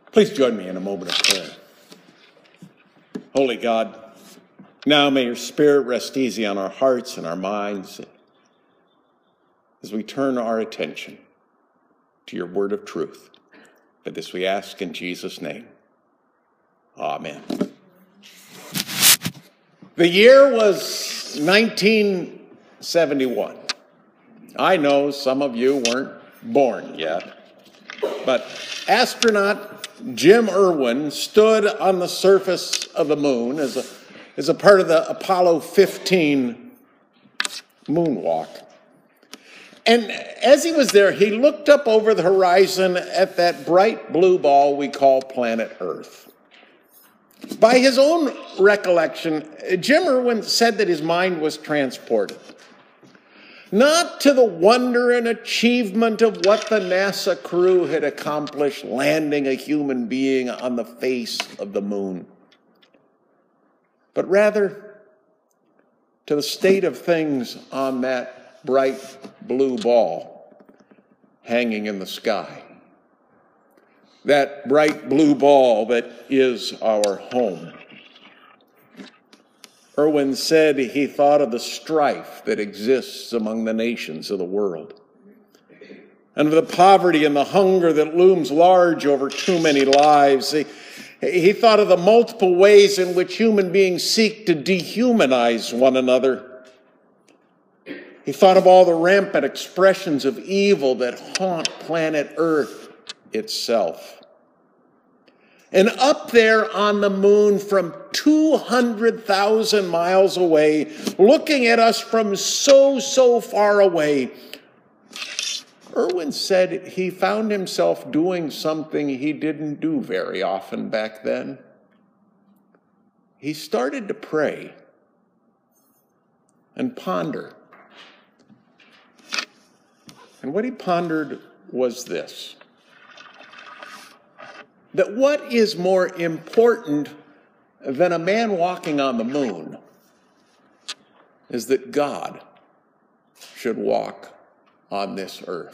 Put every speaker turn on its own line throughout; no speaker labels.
Please join me in a moment of prayer. Holy God, now may your Spirit rest easy on our hearts and our minds as we turn our attention to your word of truth. For this we ask in Jesus' name. Amen. The year was 1971. I know some of you weren't born yet, but astronaut Jim Irwin stood on the surface of the moon as a part of the Apollo 15 moonwalk. And as he was there, he looked up over the horizon at that bright blue ball we call planet Earth. By his own recollection, Jim Irwin said that his mind was transported, not to the wonder and achievement of what the NASA crew had accomplished, landing a human being on the face of the moon, but rather to the state of things on that bright blue ball hanging in the sky. That bright blue ball that is our home. Irwin said he thought of the strife that exists among the nations of the world, and of the poverty and the hunger that looms large over too many lives. He thought of the multiple ways in which human beings seek to dehumanize one another. He thought of all the rampant expressions of evil that haunt planet Earth itself. And up there on the moon from 200,000 miles away, looking at us from so far away, Irwin said he found himself doing something he didn't do very often back then. He started to pray and ponder. And what he pondered was this: that what is more important than a man walking on the moon is that God should walk on this earth.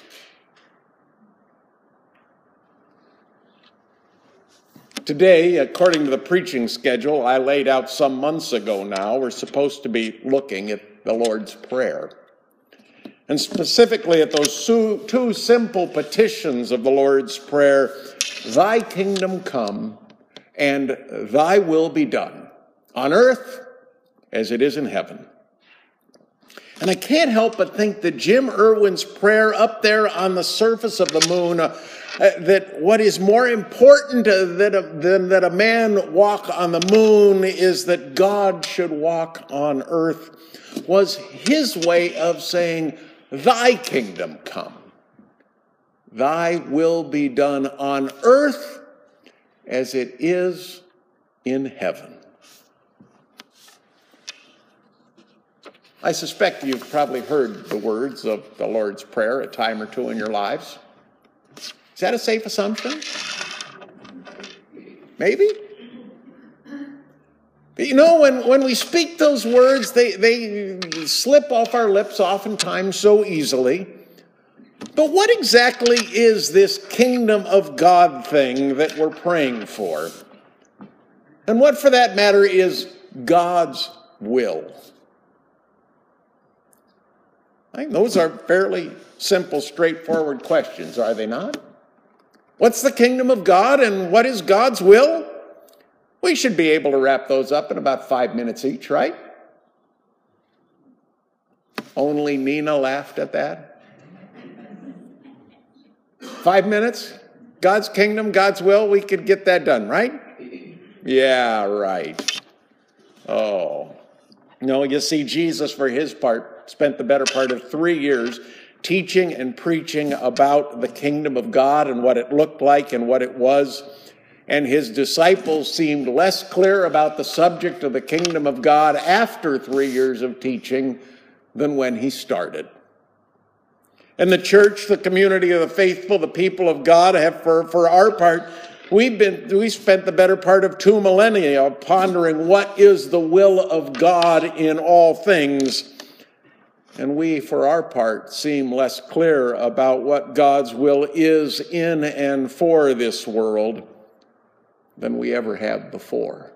Today, according to the preaching schedule I laid out some months ago now, we're supposed to be looking at the Lord's Prayer, and specifically at those two simple petitions of the Lord's Prayer: Thy kingdom come, and thy will be done, on earth as it is in heaven. And I can't help but think that Jim Irwin's prayer up there on the surface of the moon, that what is more important than that a man walk on the moon is that God should walk on earth, was his way of saying, thy kingdom come. Thy will be done on earth as it is in heaven. I suspect you've probably heard the words of the Lord's Prayer a time or two in your lives. Is that a safe assumption? Maybe? But you know, when we speak those words, they slip off our lips oftentimes so easily. But what exactly is this kingdom of God thing that we're praying for? And what, for that matter, is God's will? I think those are fairly simple, straightforward questions, are they not? What's the kingdom of God and what is God's will? We should be able to wrap those up in about 5 minutes each, right? Only Nina laughed at that. 5 minutes? God's kingdom, God's will, we could get that done, right? Yeah, right. Oh. No, you see, Jesus, for his part, spent the better part of 3 years teaching and preaching about the kingdom of God and what it looked like and what it was. And his disciples seemed less clear about the subject of the kingdom of God after 3 years of teaching than when he started. And the church, the community of the faithful, the people of God have, for our part, we spent the better part of 2 millennia pondering what is the will of God in all things. And we, for our part, seem less clear about what God's will is in and for this world than we ever have before.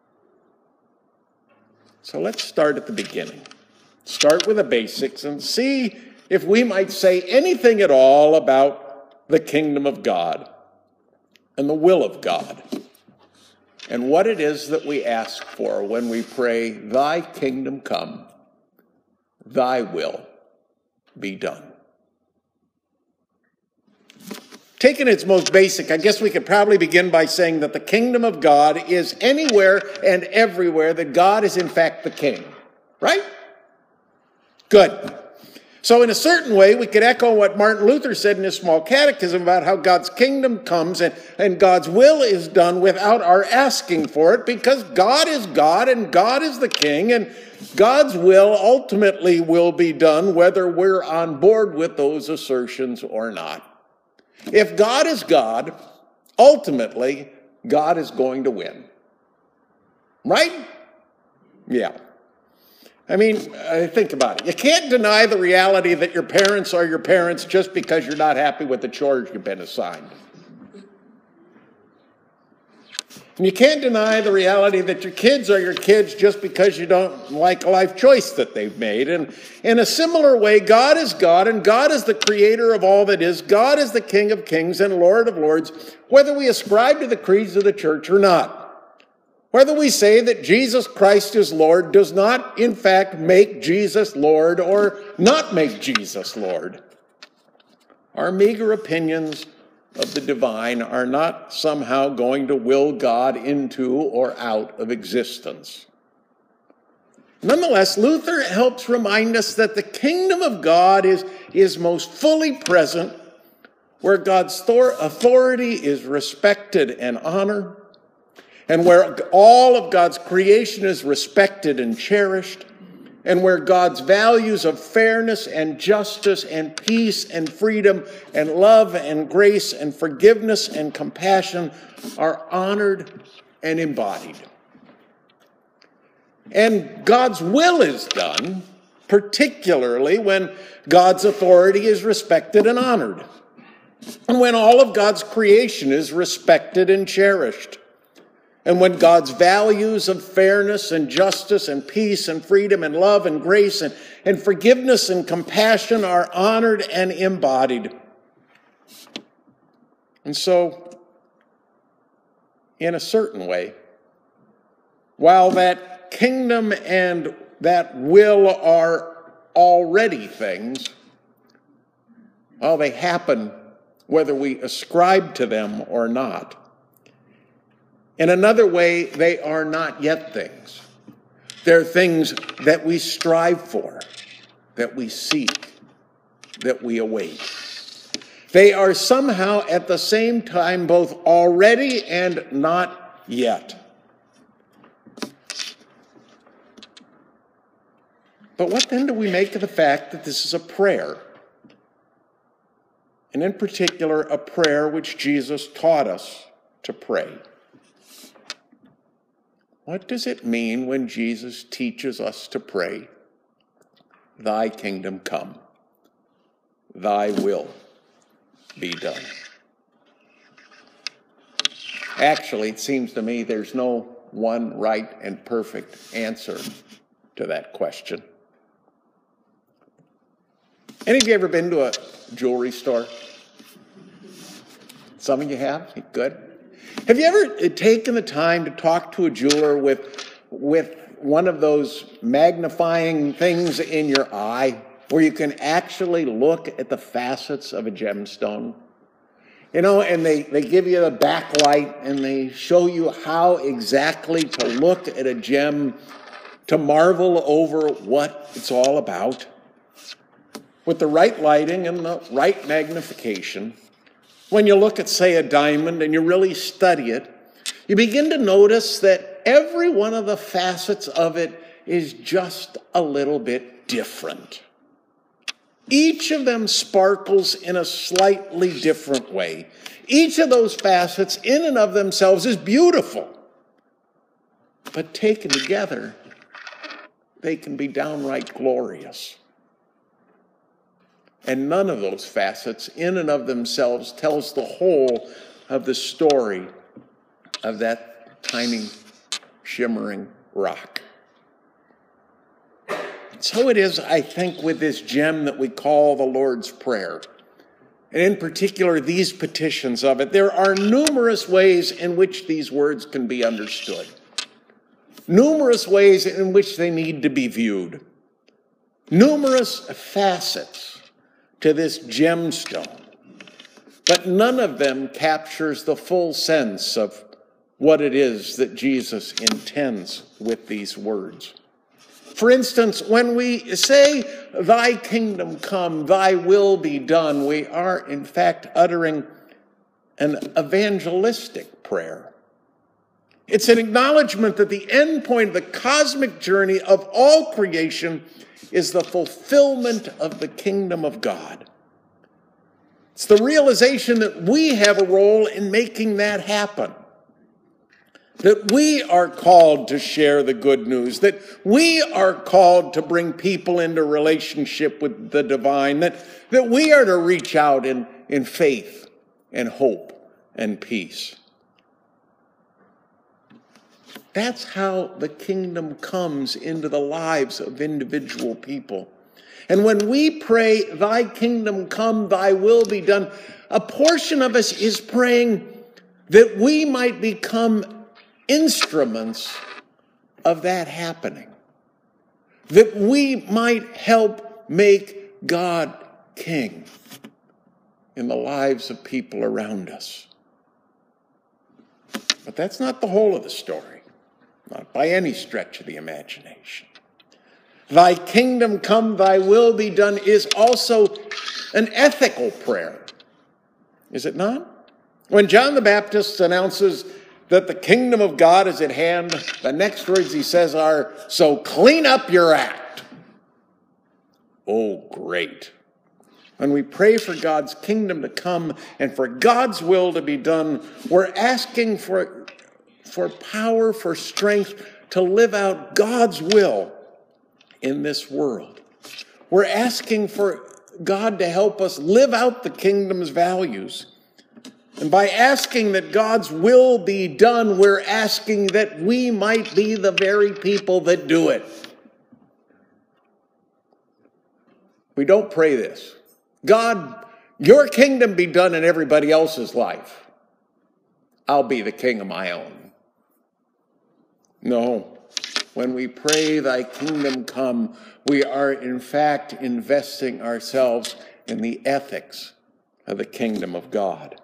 So let's start at the beginning. Start with the basics and see if we might say anything at all about the kingdom of God and the will of God and what it is that we ask for when we pray, "Thy kingdom come, thy will be done." Taken its most basic, I guess we could probably begin by saying that the kingdom of God is anywhere and everywhere that God is in fact the king, right? Good. So in a certain way, we could echo what Martin Luther said in his small catechism about how God's kingdom comes and God's will is done without our asking for it, because God is God and God is the king, and God's will ultimately will be done whether we're on board with those assertions or not. If God is God, ultimately, God is going to win. Right? Yeah. I mean, think about it. You can't deny the reality that your parents are your parents just because you're not happy with the chores you've been assigned. And you can't deny the reality that your kids are your kids just because you don't like a life choice that they've made. And in a similar way, God is God, and God is the creator of all that is. God is the King of kings and Lord of lords, whether we ascribe to the creeds of the church or not. Whether we say that Jesus Christ is Lord does not, in fact, make Jesus Lord or not make Jesus Lord. Our meager opinions of the divine are not somehow going to will God into or out of existence. Nonetheless, Luther helps remind us that the kingdom of God is most fully present where God's authority is respected and honored, and where all of God's creation is respected and cherished, and where God's values of fairness and justice and peace and freedom and love and grace and forgiveness and compassion are honored and embodied. And God's will is done, particularly when God's authority is respected and honored, and when all of God's creation is respected and cherished, and when God's values of fairness and justice and peace and freedom and love and grace and forgiveness and compassion are honored and embodied. And so, in a certain way, while that kingdom and that will are already things, well, they happen whether we ascribe to them or not. In another way, they are not yet things. They're things that we strive for, that we seek, that we await. They are somehow at the same time both already and not yet. But what then do we make of the fact that this is a prayer? And in particular, a prayer which Jesus taught us to pray. What does it mean when Jesus teaches us to pray, "Thy kingdom come, thy will be done"? Actually, it seems to me there's no one right and perfect answer to that question. Any of you ever been to a jewelry store? Some of you have? Good. Have you ever taken the time to talk to a jeweler with one of those magnifying things in your eye where you can actually look at the facets of a gemstone? You know, and they give you the backlight and they show you how exactly to look at a gem, to marvel over what it's all about. With the right lighting and the right magnification, when you look at, say, a diamond and you really study it, you begin to notice that every one of the facets of it is just a little bit different. Each of them sparkles in a slightly different way. Each of those facets in and of themselves is beautiful. But taken together, they can be downright glorious. And none of those facets, in and of themselves, tells the whole of the story of that tiny, shimmering rock. So it is, I think, with this gem that we call the Lord's Prayer. And in particular, these petitions of it. There are numerous ways in which these words can be understood. Numerous ways in which they need to be viewed. Numerous facets to this gemstone. But none of them captures the full sense of what it is that Jesus intends with these words. For instance, when we say, "Thy kingdom come, thy will be done," we are in fact uttering an evangelistic prayer. It's an acknowledgement that the end point of the cosmic journey of all creation is the fulfillment of the kingdom of God. It's the realization that we have a role in making that happen. That we are called to share the good news, that we are called to bring people into relationship with the divine, that we are to reach out in faith and hope and peace. That's how the kingdom comes into the lives of individual people. And when we pray, "Thy kingdom come, thy will be done," a portion of us is praying that we might become instruments of that happening. That we might help make God king in the lives of people around us. But that's not the whole of the story, not by any stretch of the imagination. "Thy kingdom come, thy will be done" is also an ethical prayer, is it not? When John the Baptist announces that the kingdom of God is at hand, the next words he says are, "So clean up your act." Oh, great. When we pray for God's kingdom to come and for God's will to be done, we're asking for power, for strength to live out God's will in this world. We're asking for God to help us live out the kingdom's values. And by asking that God's will be done, we're asking that we might be the very people that do it. We don't pray this: "God, your kingdom be done in everybody else's life. I'll be the king of my own." No. When we pray, "Thy kingdom come," we are in fact investing ourselves in the ethics of the kingdom of God.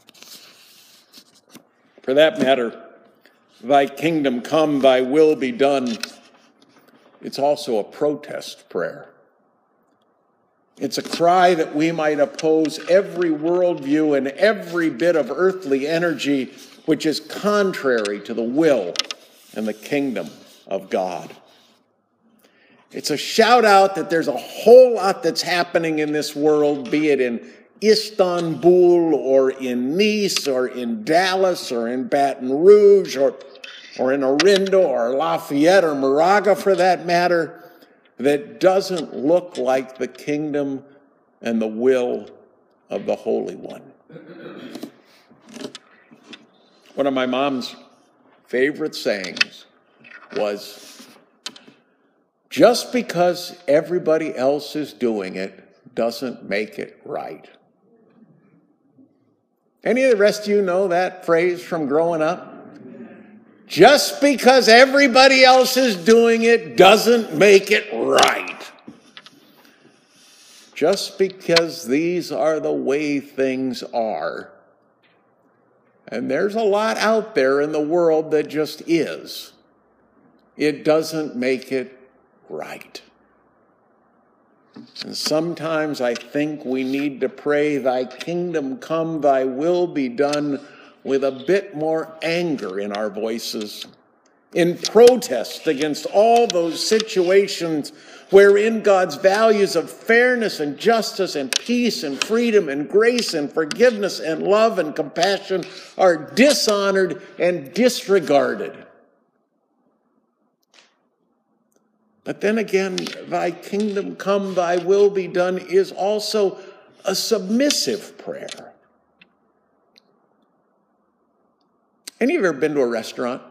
For that matter, "Thy kingdom come, thy will be done," it's also a protest prayer. It's a cry that we might oppose every worldview and every bit of earthly energy which is contrary to the will and the kingdom of God. It's a shout out that there's a whole lot that's happening in this world, be it in Istanbul or in Nice or in Dallas or in Baton Rouge or in Orindo or Lafayette or Moraga for that matter, that doesn't look like the kingdom and the will of the Holy One. One of my mom's favorite sayings was, "Just because everybody else is doing it doesn't make it right." Any of the rest of you know that phrase from growing up? Just because everybody else is doing it doesn't make it right. Just because these are the way things are. And there's a lot out there in the world that just is. It doesn't make it right. And sometimes I think we need to pray, "Thy kingdom come, thy will be done," with a bit more anger in our voices, in protest against all those situations wherein God's values of fairness and justice and peace and freedom and grace and forgiveness and love and compassion are dishonored and disregarded. But then again, thy kingdom come, thy will be done is also a submissive prayer. Any of you ever been to a restaurant?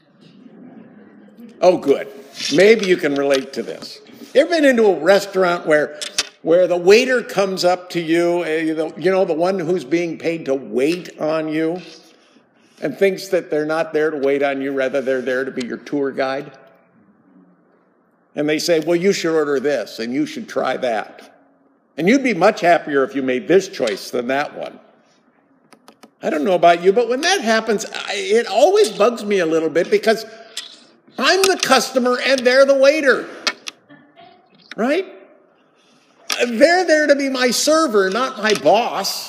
Oh, good. Maybe you can relate to this. You ever been into a restaurant where the waiter comes up to you, the one who's being paid to wait on you, and thinks that they're not there to wait on you, rather they're there to be your tour guide? And they say, well, you should order this, and you should try that. And you'd be much happier if you made this choice than that one. I don't know about you, but when that happens, it always bugs me a little bit, because I'm the customer and they're the waiter, right? They're there to be my server, not my boss.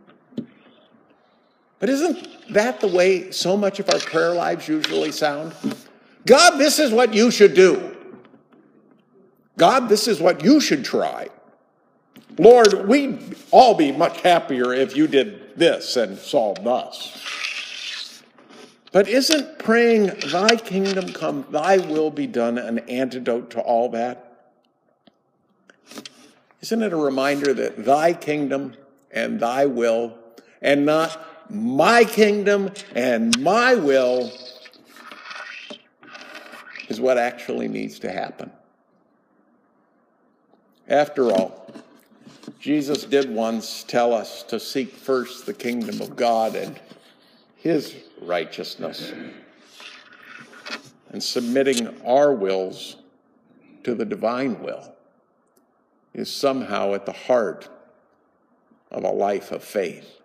But isn't that the way so much of our prayer lives usually sound? God, this is what you should do. God, this is what you should try. Lord, we'd all be much happier if you did this and solved us. But isn't praying, thy kingdom come, thy will be done, an antidote to all that? Isn't it a reminder that thy kingdom and thy will, and not my kingdom and my will, is what actually needs to happen? After all, Jesus did once tell us to seek first the kingdom of God and his righteousness, and submitting our wills to the divine will is somehow at the heart of a life of faith.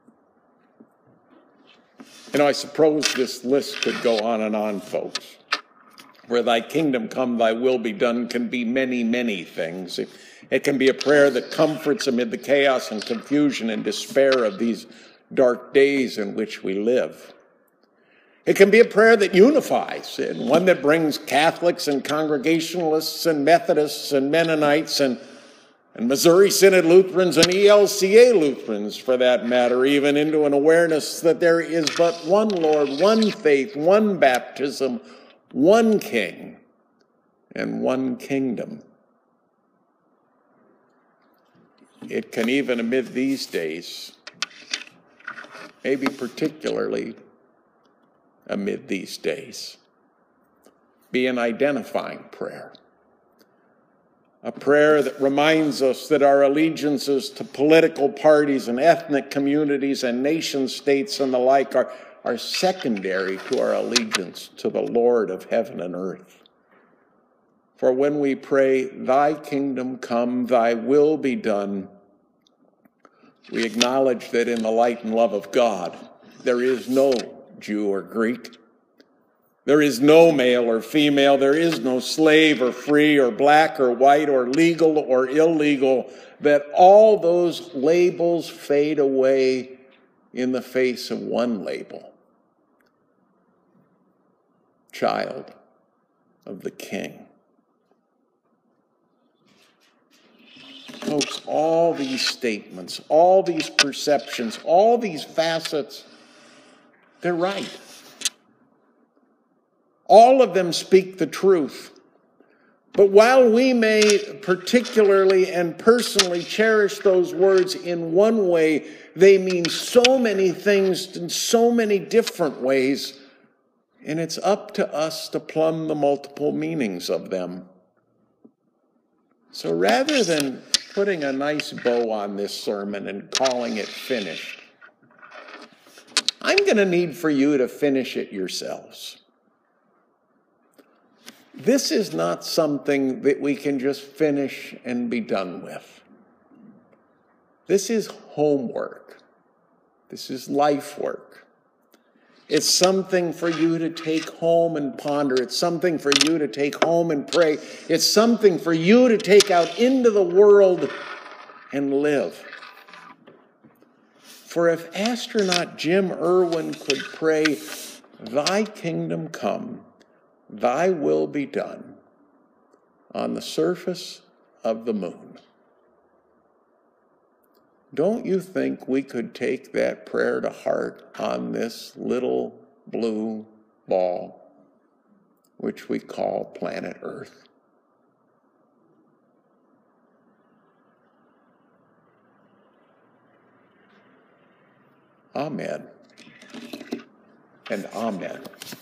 I suppose this list could go on and on, folks. Where thy kingdom come, thy will be done can be many, many things. It can be a prayer that comforts amid the chaos and confusion and despair of these dark days in which we live. It can be a prayer that unifies, and one that brings Catholics and Congregationalists and Methodists and Mennonites and Missouri Synod Lutherans and ELCA Lutherans, for that matter, even into an awareness that there is but one Lord, one faith, one baptism, one King, and one kingdom. It can even amid these days, maybe particularly amid these days, be an identifying prayer. A prayer that reminds us that our allegiances to political parties and ethnic communities and nation states and the like are secondary to our allegiance to the Lord of heaven and earth. For when we pray, thy kingdom come, thy will be done, we acknowledge that in the light and love of God, there is no Jew or Greek. There is no male or female. There is no slave or free or black or white or legal or illegal. That all those labels fade away in the face of one label: child of the King. Folks, all these statements, all these perceptions, all these facets, they're right. All of them speak the truth. But while we may particularly and personally cherish those words in one way, they mean so many things in so many different ways, and it's up to us to plumb the multiple meanings of them. So rather than putting a nice bow on this sermon and calling it finished, I'm going to need for you to finish it yourselves. This is not something that we can just finish and be done with. This is homework. This is life work. It's something for you to take home and ponder. It's something for you to take home and pray. It's something for you to take out into the world and live. For if astronaut Jim Irwin could pray, thy kingdom come, thy will be done, on the surface of the moon, don't you think we could take that prayer to heart on this little blue ball, which we call planet Earth? Amen and amen.